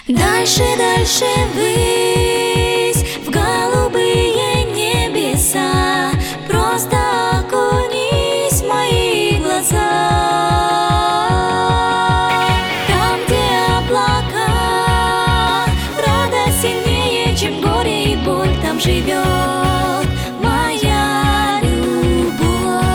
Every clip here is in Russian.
Дальше, дальше ввысь, в голубые небеса. Просто окунись в мои глаза. Там, где облака, радость сильнее, чем горе и боль. Там живет моя любовь.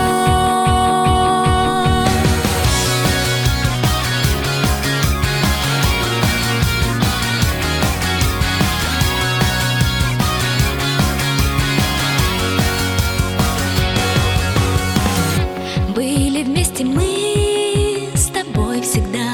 Были вместе мы с тобой всегда,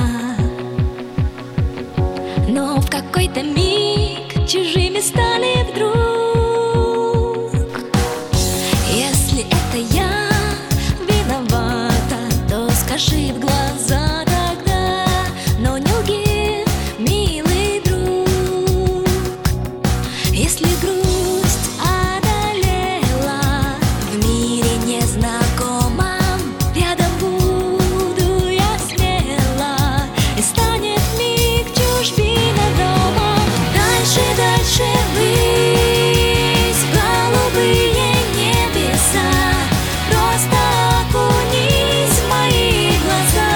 но в какой-то миг чужими стали вдруг. Если это я виновата, то скажи в глаза тогда, но не лги, милый друг. Если грусть одолела в мире незнакомом, рядом буду я смело, и станет миг чужбина домом. Дальше, дальше ввысь, в голубые небеса. Просто окунись в мои глаза.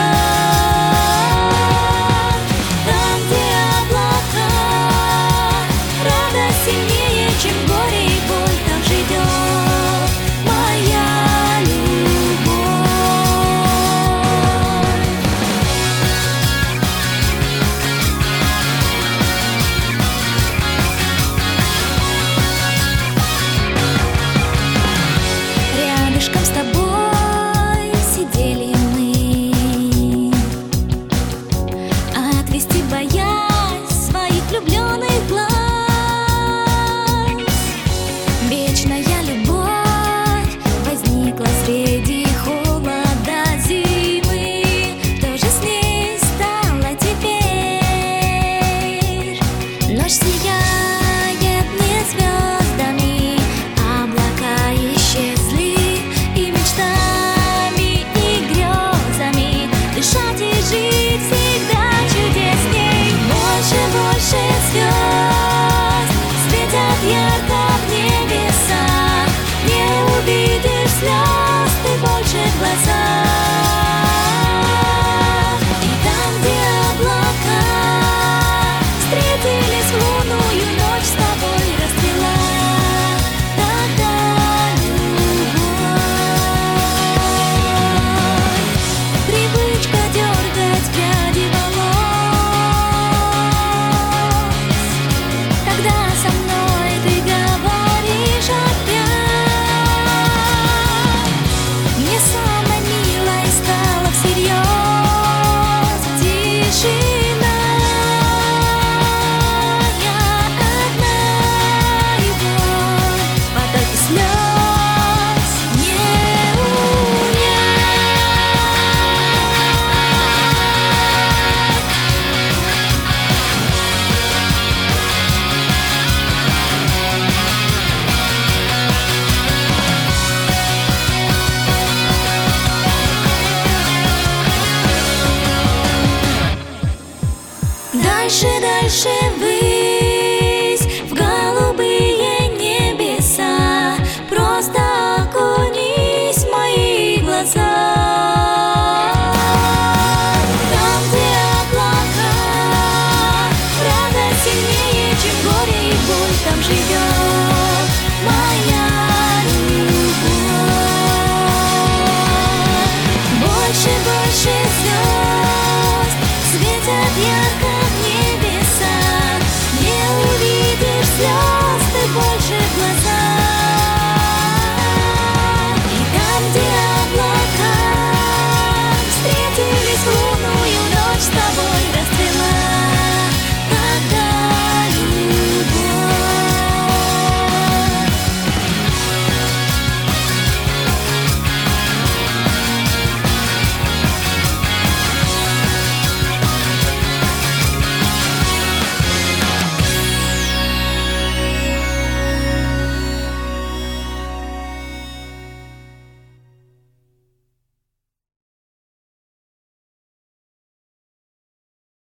Там, где облака, радость сильнее, чем горе и боль. Там живет моя любовь. Рядышком с тобой сидели мы, отвести боясь своих влюбленных глаз. Вечная любовь возникла среди холода зимы. Что же с ней стало теперь? Ночь сияет не звездами, облака исчезли, и мечтами, и грезами дышать и жить всегда чудесней. Больше, больше звезд светят ярко в небеса. Не увидишь слез ты больше в глазах. И там, где облака встретились в лунную ночь, с тобой расцвела тогда любовь. Привычка дергать пряди волос, когда со мной ты говоришь опять. Мне самой милой стала всерьез тишина. Я одна, и боль в потоке слез не унять. Дальше, дальше вы